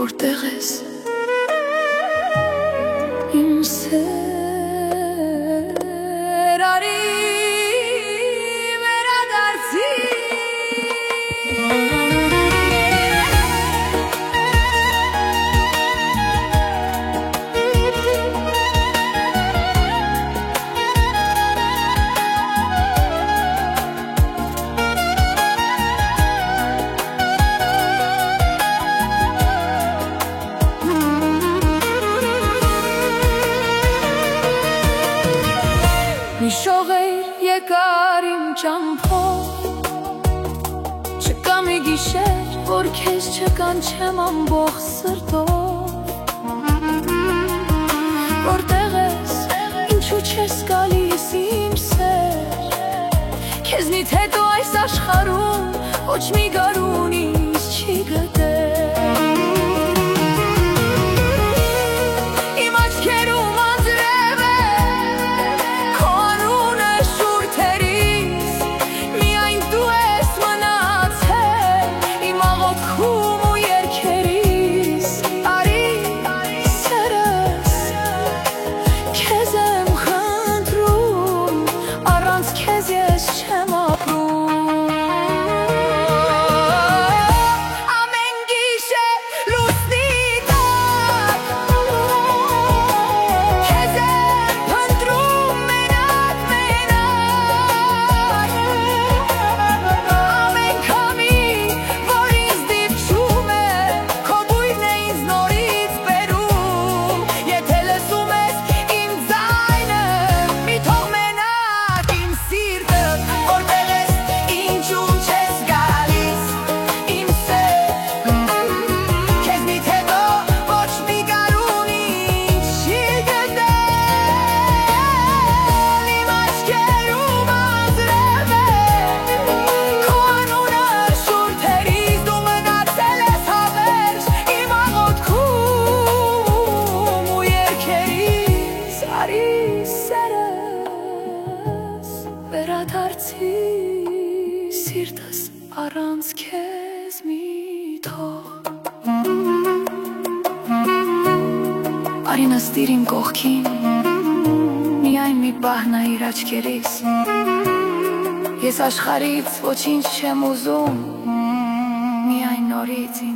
որտեղ ես իմ սեր արի վերադարձի Մի շողեր եկար իմ ճամփով Չկա մի գիշեր, որ քեզ չկանչեմ ամբողջ սրտով Որտեղ ես, ինչու չես գալիս իմ սեր Քեզնից հետո այս աշխարհում ոչ մի գարուն ինձ չի գտել Վերադարձի սիրտս առանց քեզ մի թող Արի նստիր իմ կողքին Միայն մի պահ նայիր աչքերիս Ես աշխարհից ոչինչ չեմ ուզում Միայն նորից